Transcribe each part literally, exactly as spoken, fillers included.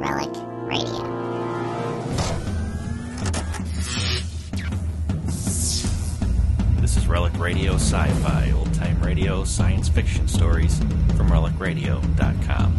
Relic Radio. This is Relic Radio Sci-Fi, old-time radio, science fiction stories from relic radio dot com.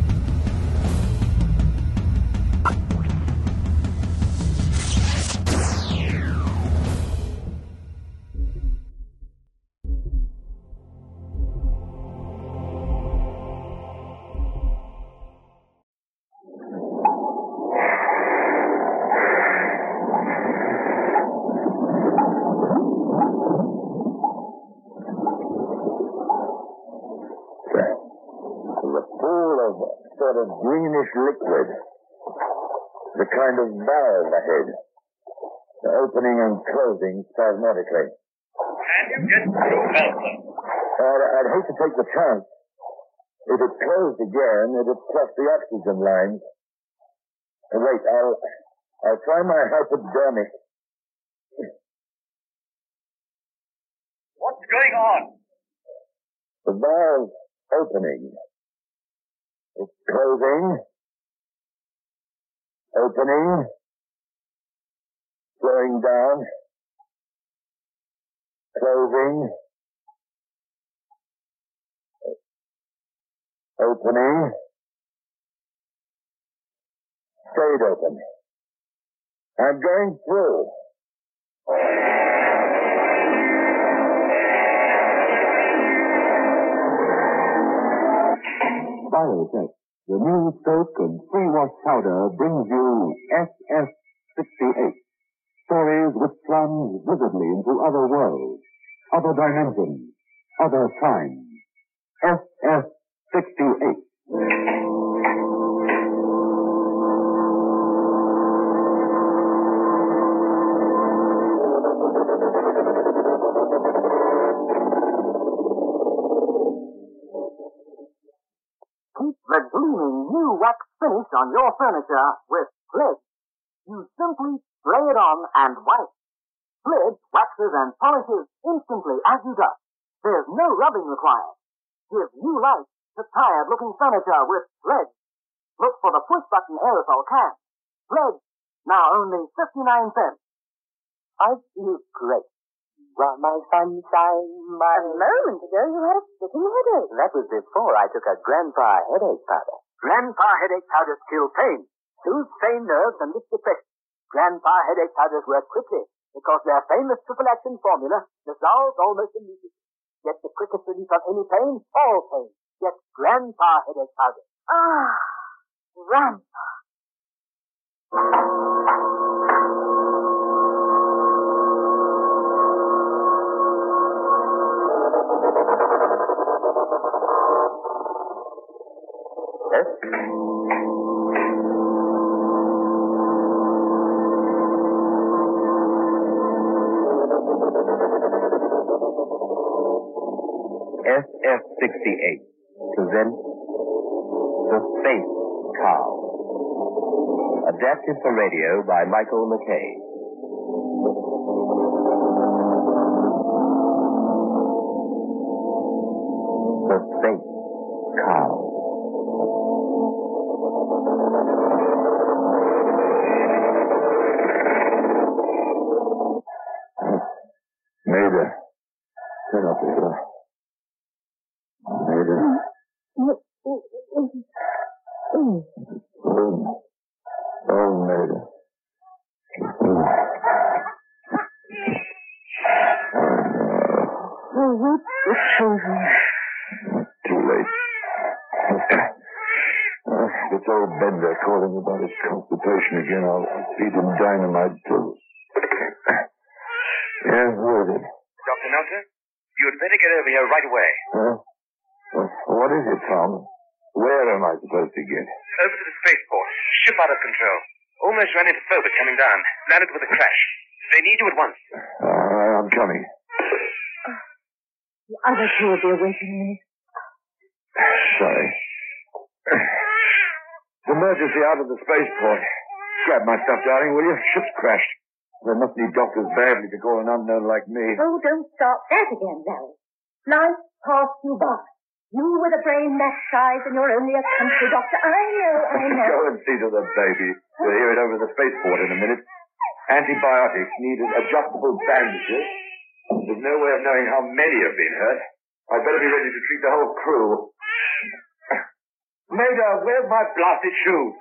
Greenish liquid. The kind of valve ahead. The opening and closing spasmodically. Can you get through, Nelson? Uh, I'd hate to take the chance. If it closed again, it'd flush the oxygen lines. Uh, wait, I'll... I'll try my hypodermic. What's going on? The valve opening. It's closing, opening, slowing down, closing, opening, stayed open. I'm going through. Biotech, the new soak and free wash powder, brings you S S sixty-eight. Stories which plunge vividly into other worlds, other dimensions, other times. S S sixty-eight. The gleaming new wax finish on your furniture with Pledge. You simply spray it on and wipe. Pledge waxes and polishes instantly as you dust. There's no rubbing required. Give new life to tired-looking furniture with Pledge. Look for the push-button aerosol can. Pledge, now only fifty-nine cents. I feel great. Got my sunshine, my... A moment ago you had a sticking headache. That was before I took a Grandpa headache powder. Grandpa headache powders kill pain, soothe strained nerves, and lift depression. Grandpa headache powders work quickly because their famous triple-action formula dissolves almost immediately. Get the quickest relief of any pain, all pain. Get Grandpa headache powder. Ah, Grandpa. Yes? S S sixty-eight presents The Space Cow. Adapted for radio by Michael McKay. The Space Cow. Maida, turn up the hill. Maida. Oh, oh, Maida. Oh, what's the children? Too late. Uh, it's old Bender calling about his constipation again. I'll, I'll feed him dynamite till... Yeah, worded. Doctor Nelson, you'd better get over here right away. Huh? Uh, what is it, Tom? Where am I supposed to get? Over to the spaceport. Ship out of control. Almost ran into Phobos coming down. Landed with a crash. They need you at once. Uh, I'm coming. The other two will be awaiting me. Sorry. Emergency out of the spaceport. Grab my stuff, darling, will you? Ship's crashed. They must need doctors badly to call an unknown like me. Oh, don't start that again, Larry. Life passed you by. You with a brain that size and you're only a country doctor. I know, I know. Go and see to the baby. We'll hear it over the spaceport in a minute. Antibiotics needed adjustable bandages. There's no way of knowing how many have been hurt. I'd better be ready to treat the whole crew. Maida, where's my blasted shoes?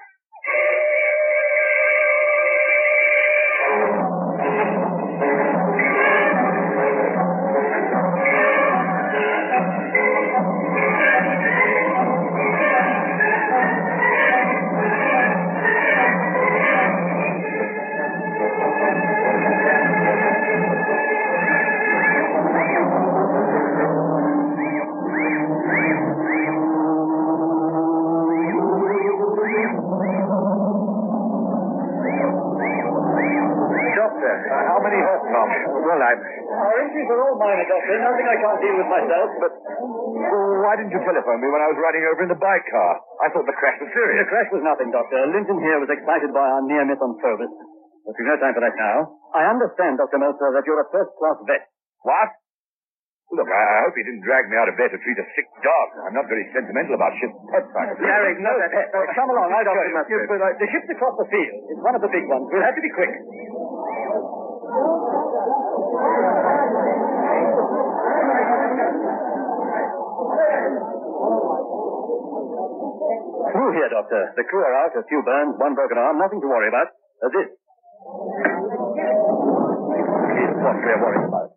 Well, I'm... Our entries are all minor, Doctor. Nothing I can't deal with myself, but... Well, why didn't you telephone me when I was riding over in the bike car? I thought the crash was serious. The crash was nothing, Doctor. Linton here was excited by our near miss on Phobos. But we've no time for that now. I understand, Doctor Meltzer, that you're a first-class vet. What? Look, I, I hope you didn't drag me out of bed to treat a sick dog. I'm not very sentimental about ship's pets. Larry, no, pet. Uh, come along, I Doctor Meltzer. Yes, but, uh, the ship's across the field. It's one of the big ones. We'll have to be quick. Through here, Doctor. The crew are out. A few burns, one broken arm. Nothing to worry about. Uh, this is what we're worried about.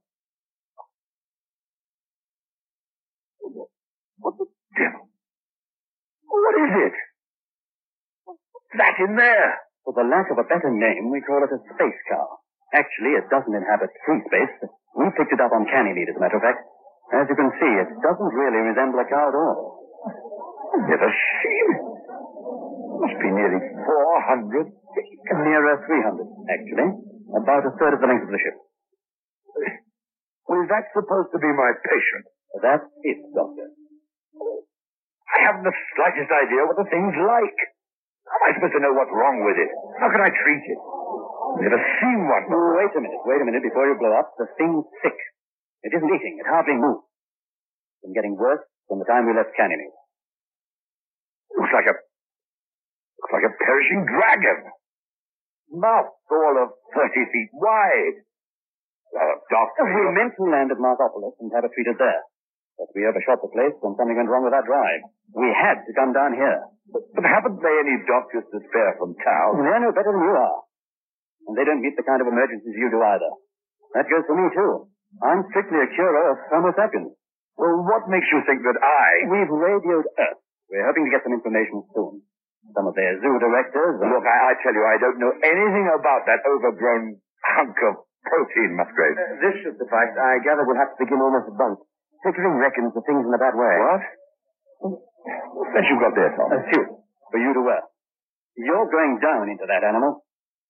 What the devil? What is it? What's that in there? For the lack of a better name, we call it a space car. Actually, it doesn't inhabit free space. We picked it up on Ganymede, as a matter of fact. As you can see, it doesn't really resemble a car at all. I've never seen it. Must be nearly four hundred feet. Nearer three hundred, actually. About a third of the length of the ship. Well, is that supposed to be my patient? That's it, Doctor. I haven't the slightest idea what the thing's like. How am I supposed to know what's wrong with it? How can I treat it? I've never seen one. Oh, wait a minute, wait a minute before you blow up. The thing's sick. It isn't eating. It hardly moves. It's been getting worse from the time we left Ganymede. Looks like a... Looks like a perishing dragon. Mouth all of thirty feet wide. Uh, doctor... We meant to land at Marsopolis and have it treated there. But we overshot the place when something went wrong with our drive. We had to come down here. But, but haven't they any doctors to spare from town? They're no better than you are. And they don't meet the kind of emergencies you do either. That goes for me, too. I'm strictly a curer of Homo sapiens. Well, what makes you think that I... We've radioed Earth. We're hoping to get some information soon. Some of their zoo directors... Are... Look, I, I tell you, I don't know anything about that overgrown hunk of protein, Musgrave. Uh, this should suffice. I gather we'll have to begin almost at once. Pickering reckons the thing's in a bad way. What? What's that you got there, Tom? A suit for you to wear. You're going down into that animal.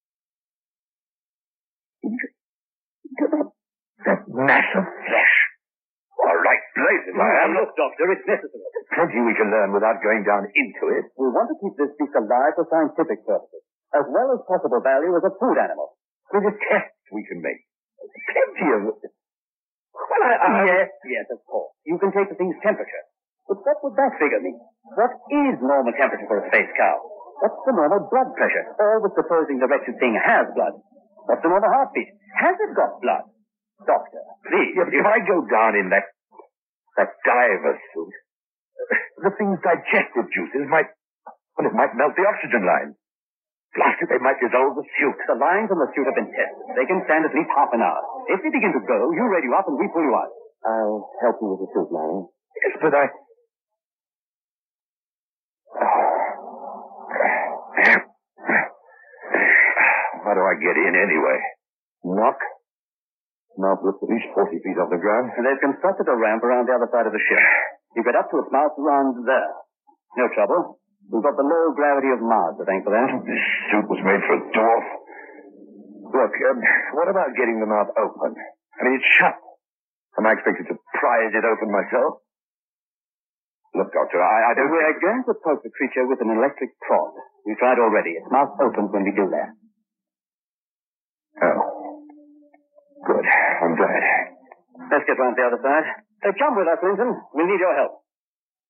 Into, into that, that mass of flesh. All right, blazes, I am. Look, Doctor, it's necessary. Plenty we can learn without going down into it. We want to keep this beast alive for scientific purposes, as well as possible value as a food animal. There's a test we can make. Plenty of... Well, I... I... Yes, yes, of course. You can take the thing's temperature. But what would that figure mean? What is normal temperature for a space cow? What's the normal blood pressure? Always supposing the wretched thing has blood. What's the normal heartbeat? Has it got blood? Doctor, please. Yeah, but if I go down in that... that diver suit, the thing's digestive juices might... well, it might melt the oxygen lines. Blast it, they might dissolve the suit. The lines on the suit have been tested. They can stand at least half an hour. If they begin to go, you radio up and we pull you out. I'll help you with the suit, Larry. Yes, but I... How do I get in anyway? Knock. Mouth looks at least forty feet off the ground. And they've constructed a ramp around the other side of the ship. You get up to its mouth around there. No trouble. We've got the low gravity of Mars to thank for that. This suit was made for a dwarf. Look, um, what about getting the mouth open? I mean, it's shut. Am I expected to prise it open myself? Look, Doctor, I, I don't... We're going to poke the creature with an electric prod. We tried already. Its mouth opens when we do that. Oh. Good. I'm glad. Let's get round the other side. Uh, come with us, Linton. We'll need your help.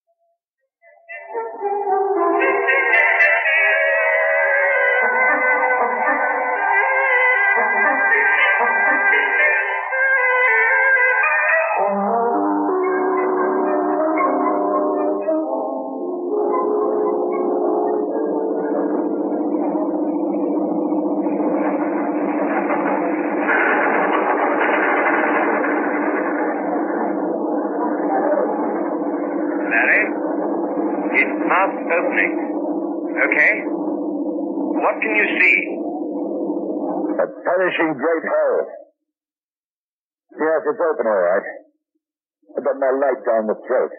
Okay. What can you see? A perishing great hole. Yes, it's open all right. I've got my light down the throat.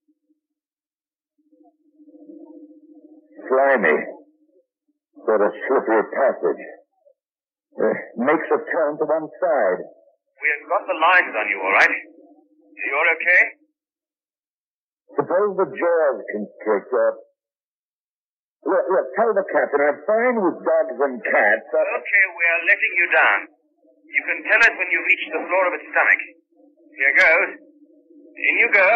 Slimy. Sort of slippery passage. Uh, makes a turn to one side. We have got the lines on you, all right? You're okay? Suppose the jaws constrict or... Look, look, tell the captain I'm fine with dogs and cats. Uh... Okay, we're letting you down. You can tell us when you reach the floor of its stomach. Here goes. In you go.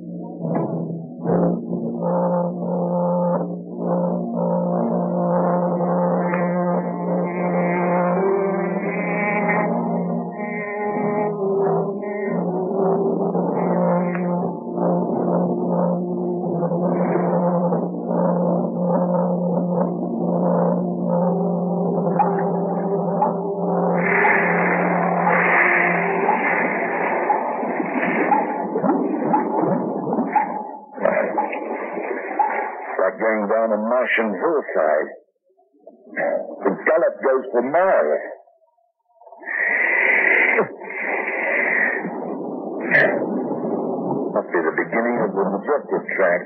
Going down a Martian hillside. The gallop goes for miles. Must be the beginning of the objective track.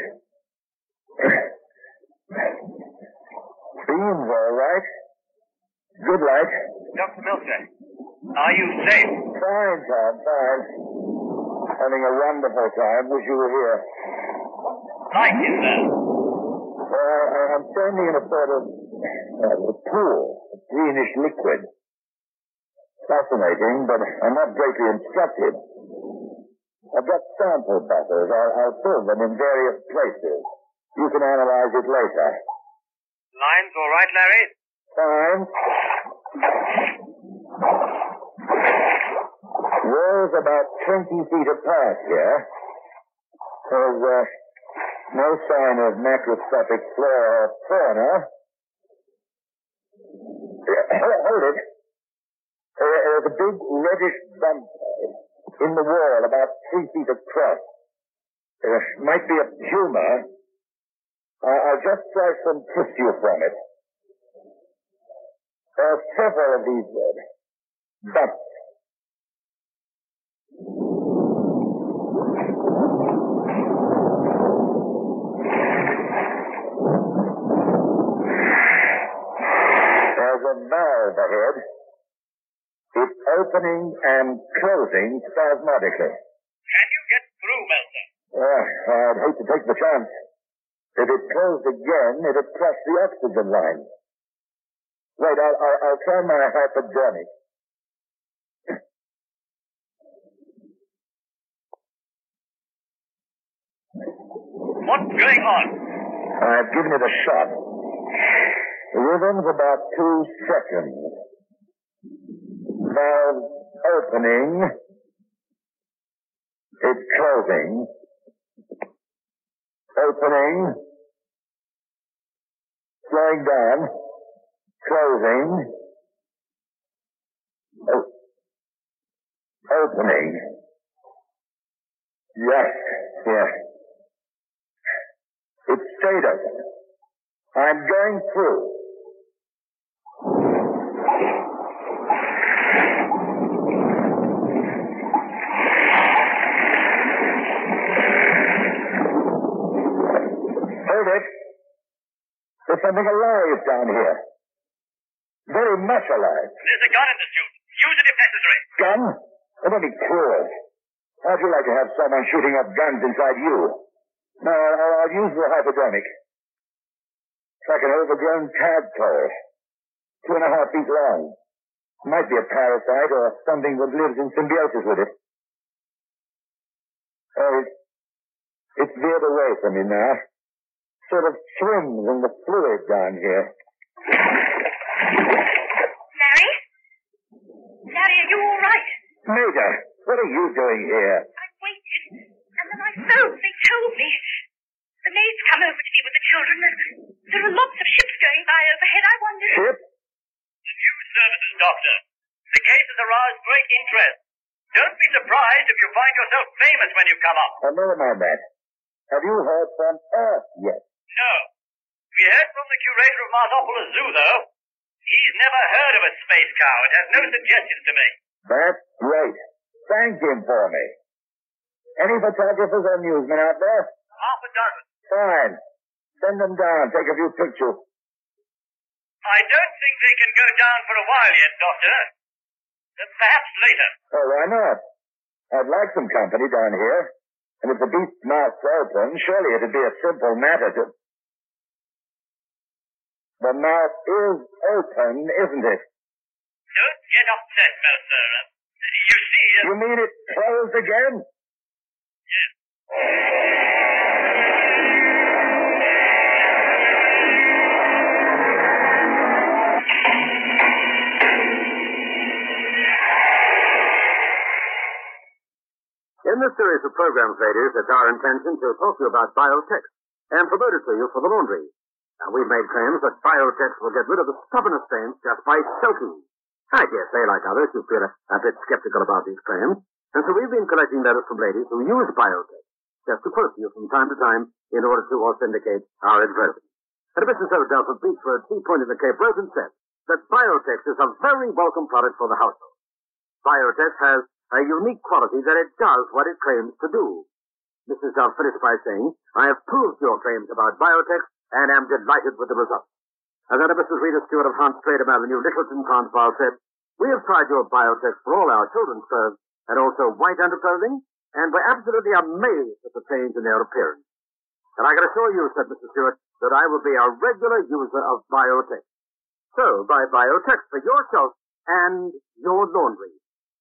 Beams all right. Good light. Doctor Milster, are you safe? Fine, Tom, fine. Having a wonderful time. Wish you were here. Light is there. Well, I, I'm standing in a sort of uh, a pool, a greenish liquid. Fascinating, but I'm not greatly instructed. I've got sample bottles. I'll, I'll fill them in various places. You can analyze it later. Lines all right, Larry? Fine. Walls about twenty feet apart here. There's uh, no sign of macroscopic flora or fauna. Hold it. There's a big reddish bump in the wall about three feet across. There might be a tumor. I'll just try some tissue from it. There are several of these uh, bumps. There's a valve ahead. It's opening and closing spasmodically. Can you get through, Meltzer? Uh, I'd hate to take the chance. If it closed again, it'd crush the oxygen line. Wait, I'll, I'll, I'll try my hypodermic. What's going on? I've given it a shot. The rhythm's about two seconds. Valve opening. It's closing. Opening. Slowing down. Closing. O- opening. Yes, yes. It stayed open. I'm going through. Hold it. There's something alive down here. Very much alive. There's a gun in the suit. Use it if necessary. Gun? Oh, don't be cruel. How'd you like to have someone shooting up guns inside you? No, I'll, I'll use the hypodermic. It's like an overgrown tadpole. Two and a half feet long. Might be a parasite or something that lives in symbiosis with it. Oh, it, it's veered away from me now. Sort of swims in the fluid down here. Larry? Larry, are you all right? Major, what are you doing here? I waited, and then I phoned. They told me. The maids come over to me with the children. There are lots of ships going by overhead. I wondered... Ship? The news services, Doctor. The case has aroused great interest. Don't be surprised if you find yourself famous when you come up. Oh, never mind that. Have you heard from Earth yet? No. We heard from the curator of Marsopolis Zoo, though. He's never heard of a space cow and has no suggestions to make. That's great. Thank him for me. Any photographers or newsmen out there? Half a dozen. Fine. Send them down. Take a few pictures. I don't think they can go down for a while yet, Doctor. Uh, perhaps later. Oh, why not? I'd like some company down here. And if the beast's mouth's open, surely it'd be a simple matter to... The mouth is open, isn't it? Don't get upset, Mercer. Uh, you see... Uh... You mean it closed again? Yes. In this series of programs, ladies, it's our intention to talk to you about Biotex and promote it to you for the laundry. Now, we've made claims that Biotex will get rid of the stubbornest stains just by soaking. I dare say, like others, you feel a, a bit skeptical about these claims, and so we've been collecting letters from ladies who use Biotex, just to quote you from time to time in order to authenticate our advertising. And Missus O'Dell from Beachford, Tea Point in the Cape Breton said that Biotex is a very welcome product for the household. Biotex has a unique quality that it does what it claims to do. Missus Duff finished by saying, I have proved your claims about Biotex and am delighted with the results. And then Missus Rita Stewart of Hans Stradham Avenue, Littleton, Transvaal said, we have tried your Biotex for all our children's clothes and also white underclothing, and we're absolutely amazed at the change in their appearance. And I can assure you, said Missus Stewart, that I will be a regular user of Biotex. So, buy Biotex for yourself and your laundry.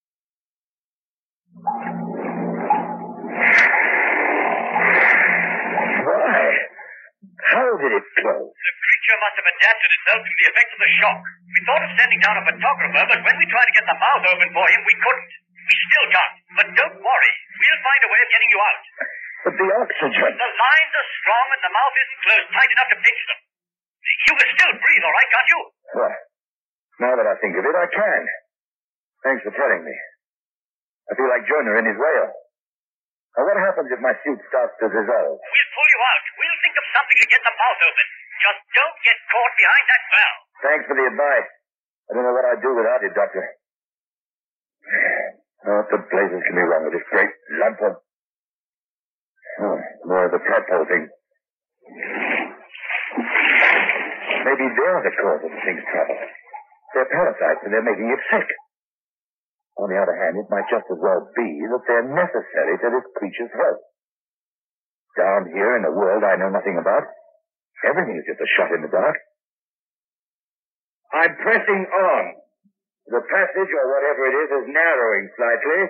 Why? How did it close? The creature must have adapted itself to the effects of the shock. We thought of sending down a photographer, but when we tried to get the mouth open for him, we couldn't. We still can't. But don't worry. We'll find a way of getting you out. But the oxygen... The lines are strong and the mouth isn't closed tight enough to pinch them. You can still breathe, all right, can't you? Well, now that I think of it, I can. Thanks for telling me. I feel like Jonah in his whale. Now, what happens if my suit starts to dissolve? We'll pull you out. We'll think of something to get the mouth open. Just don't get caught behind that valve. Thanks for the advice. I don't know what I'd do without it, Doctor. Oh, what the blazes can be wrong with this great lump of... Oh, more of the tadpole thing. Maybe they're the cause of the thing's trouble. They're parasites and they're making it sick. On the other hand, it might just as well be that they're necessary to this creature's health. Down here in a world I know nothing about, everything is just a shot in the dark. I'm pressing on. The passage, or whatever it is, is narrowing slightly.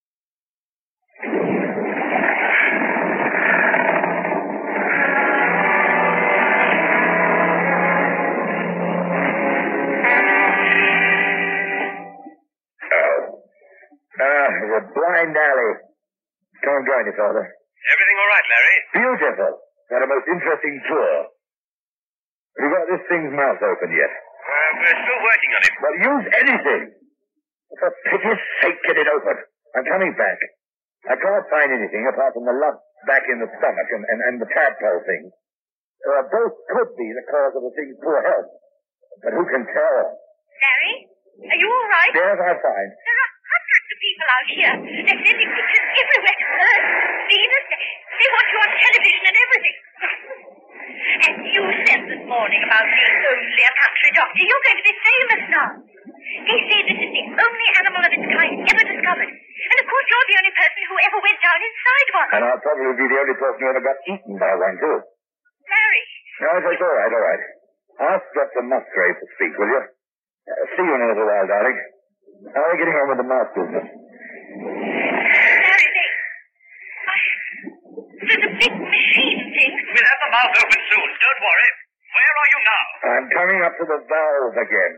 Ah, the blind alley. Come and join me, Father. Everything all right, Larry? Beautiful. Had a most interesting tour. Have you got this thing's mouth open yet? Uh, we're still working on it. Well, use anything. For pity's sake, get it open. I'm coming back. I can't find anything apart from the lump back in the stomach and, and, and the tadpole thing. Uh, both could be the cause of the thing's poor health. But who can tell? Larry, are you all right? Yes, I'm fine. There are hundreds of people out here. They're sending pictures everywhere to Earth. Venus, they, they want you on television and everything. And you said this morning about being only a country doctor. You're going to be famous now. They say this is the only animal of its kind ever discovered. And of course you're the only person who ever went down inside one. And I'll probably be the only person who ever got eaten by one, too. Larry. No, it's all right, all right. Ask Doctor Musgrave to speak, will you? Uh, see you in a little while, darling. How are you getting on with the mouth business? Larry, they... I... There's a big machine thing. We'll have the mouth open soon. Don't worry. Where are you now? I'm coming up to the valve again.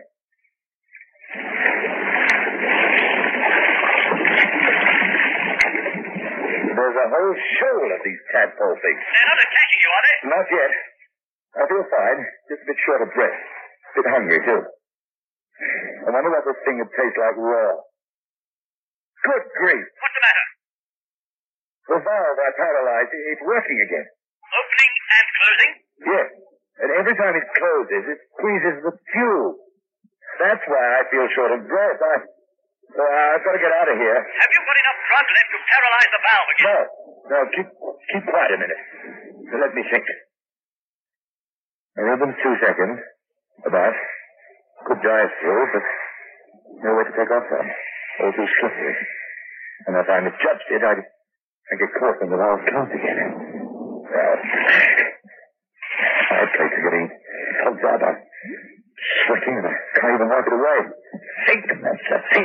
There's a whole shoal of these tadpole things. They're not attacking you, are they? Not yet. I feel fine. Just a bit short of breath. A bit hungry, too. I wonder what this thing would taste like raw. Good grief. What's the matter? The valve I paralyzed, it's working again. Opening and closing? Yes. And every time it closes, it squeezes the tube. That's why I feel short of breath. I, so I've got to get out of here. Have you got enough drug left to paralyze the valve again? No, no, keep, keep quiet a minute. So let me think. A ribbon's two seconds, about. Could dive through, but nowhere to take off from. All too slippery. And if I misjudged it, I'd, I'd get caught when the valve closed again. Well, my place is getting plugged up. I'm sweating and I can't even wipe it away. Think, Master, think.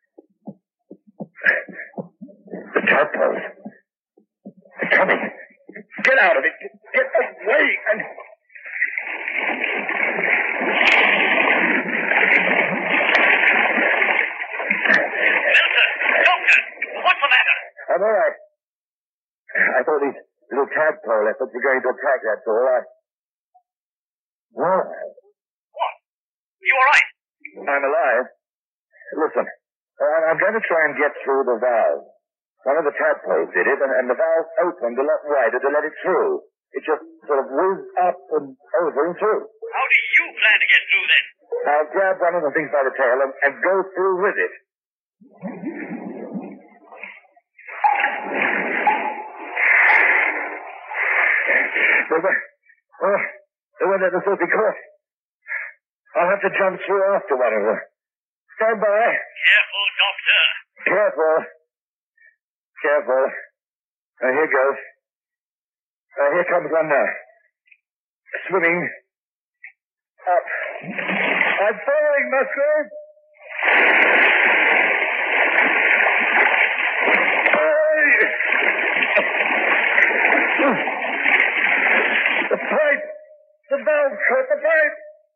The tadpoles. They're coming. Get out of it. Get away and... Milton! Doctor! What's the matter? I'm all right. I thought these little tadpole efforts were going to attack, that's all. I... Well, What? You all right? I'm alive. Listen, I- I'm going to try and get through the valve. One of the tadpoles did it, and, and the valve opened a lot wider to let it through. It just sort of whizzed up and over and through. How do you plan to get through then? I'll grab one of the things by the tail and, and go through with it. But, oh, the one that was supposed to be caught. I'll have to jump through after one of them. Stand by. Careful, Doctor. Careful. Careful. Now, here goes. Now, here comes one now. Swimming up. I'm following, Musgrave. The pipe! The valve caught the pipe!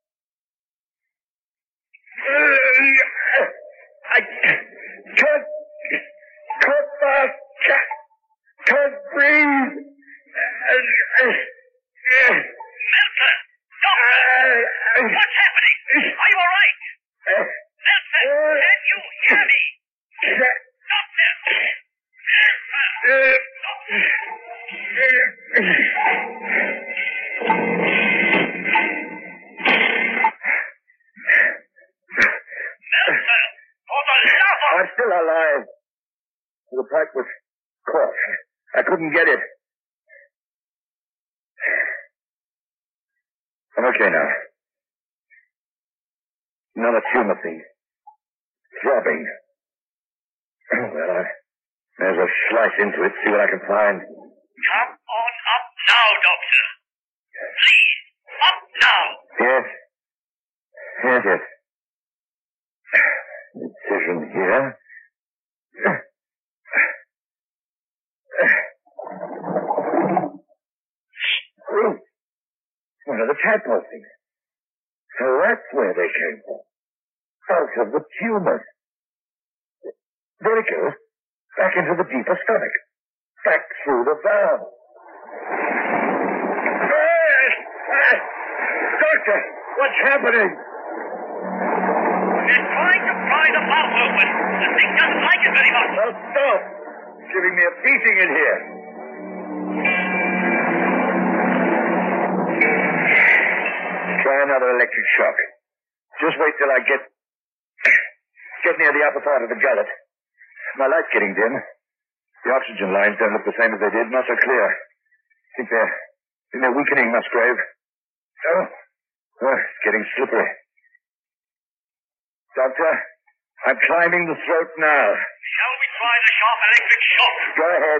I can't, can't fast, can't, can't breathe. Milton! Doctor! What's happening? Are you all right? Milton, can you hear me? Doctor! Milton! For the love of... I'm still alive. The pipe was caught. I couldn't get it. I'm okay now. Another tumor thing. Throbbing. Well, I may as well slice into it, see what I can find. Come on up now, Doctor. Please, up now. Yes. Yes, yes. Incision here. Oh, one of the tadpole things. So that's where they came from. Out of the tumor. There it goes. Back into the deeper stomach. Back through the valve. Doctor, what's happening? We're trying to pry the valve open. The thing doesn't like it very much. Well, stop. It's giving me a beating in here. Try another electric shock. Just wait till I get get near the upper part of the gullet. My light's getting dim. The oxygen lines don't look the same as they did, not so clear. I think they're, I think they're weakening, Musgrave. Oh, oh, it's getting slippery. Doctor, I'm climbing the throat now. Shall we try the sharp electric shock? Go ahead.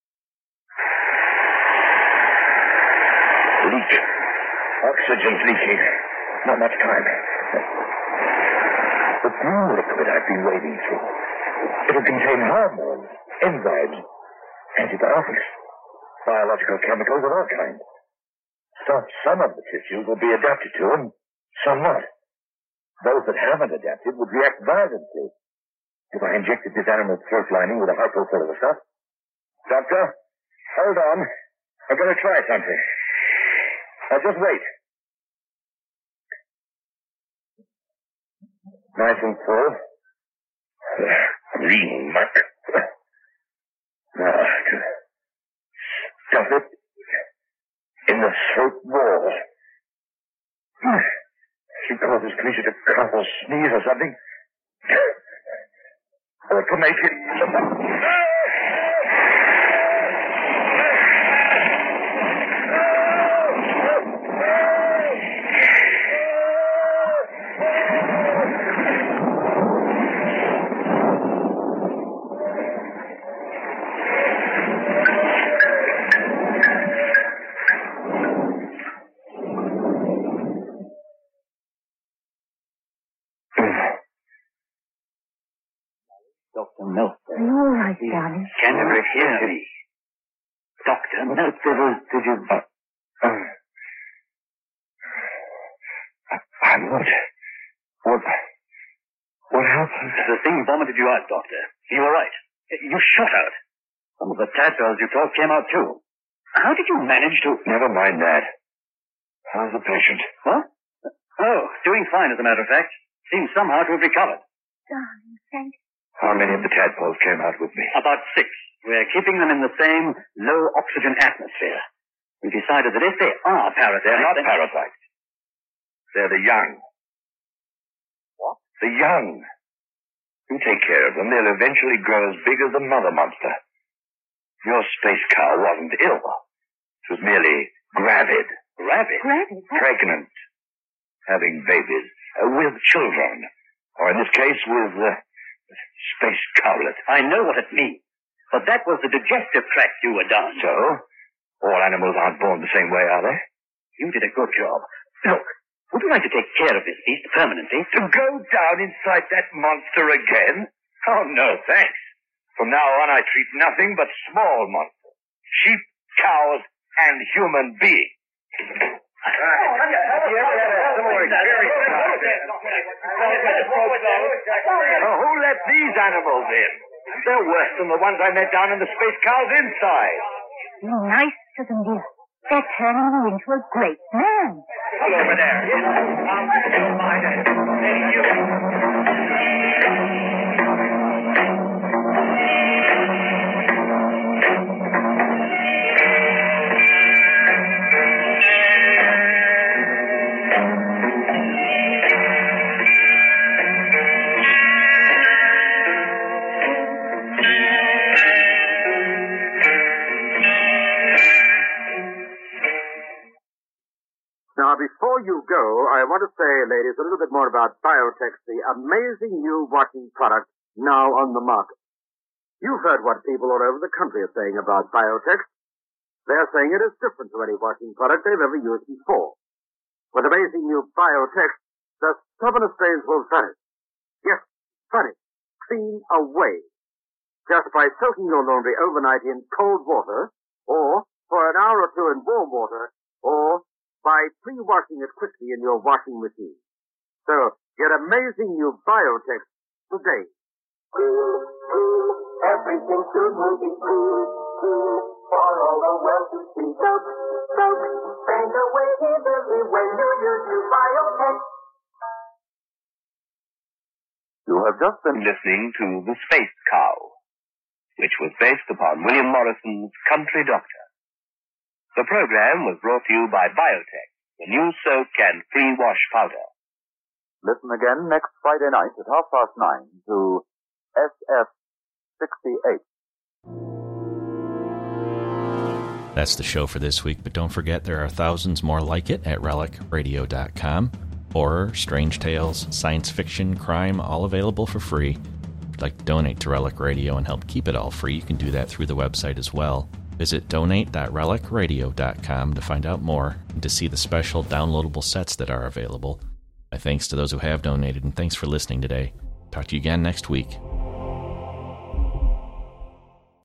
Leak. Oxygen's leaking. Not much time. The blue liquid I've been wading through. It'll contain hormones, enzymes, antibiotics, biological chemicals of all kinds. Some, some of the tissues will be adapted to and some not. Those that haven't adapted would react violently if I injected this animal's throat lining with a hypo full of the stuff. Doctor, hold on. I'm going to try something. Now, just wait. Nice and full. Green muck. Now, to stuff it in the throat wall. She causes Felicia to cough or sneeze or something. Or to make it... Doctor Milford. Are you all right, darling? Can you hear me? Doctor Milford. Did you... Uh, uh, I'm not... What... What happened? The thing vomited you out, Doctor. You were right. You shot out. Some of the tadpoles you thought came out, too. How did you manage to... Never mind that. How's the patient? What? Oh, doing fine, as a matter of fact. Seems somehow to have recovered. Darling, thank you. How many of the tadpoles came out with me? About six. We're keeping them in the same low-oxygen atmosphere. We decided that if they are parasites... They're not then... parasites. They're the young. What? The young. You take care of them, they'll eventually grow as big as the mother monster. Your space cow wasn't ill. It was merely gravid. Gravid? Gravid? Pregnant. Having babies. Uh, with children. Or in this case, with... Uh, space cowlet. I know what it means. But that was the digestive tract you were down. So? All animals aren't born the same way, are they? You did a good job. Look, would you like to take care of this beast permanently? To go down inside that monster again? Oh, no, thanks. From now on, I treat nothing but small monsters. Sheep, cows, and human beings. Oh, who let these animals in? They're worse than the ones I met down in the space cow's inside. You're nice to them, dear. They're turning you into a great man. Look over there. I'll mind it. Hey, you. Now, before you go, I want to say, ladies, a little bit more about Biotex, the amazing new washing product now on the market. You've heard what people all over the country are saying about Biotex. They're saying it is different to any washing product they've ever used before. With amazing new Biotex, the stubbornest stains will vanish. Yes, vanish. Clean away. Just by soaking your laundry overnight in cold water, or for an hour or two in warm water, or by pre-washing it quickly in your washing machine. So, get amazing new Biotex today. Everything soon will be cool, cool, for all the world to see. Soap, soap, send away easily when you use new Biotex. You have just been listening to The Space Cow, which was based upon William Morrison's Country Doctor. The program was brought to you by Biotex, the new soak and free wash powder. Listen again next Friday night at half past nine to S F sixty-eight. That's the show for this week, but don't forget there are thousands more like it at relic radio dot com. Horror, strange tales, science fiction, crime, all available for free. If you'd like to donate to Relic Radio and help keep it all free, you can do that through the website as well. Visit donate dot relic radio dot com to find out more and to see the special downloadable sets that are available. My thanks to those who have donated, and thanks for listening today. Talk to you again next week.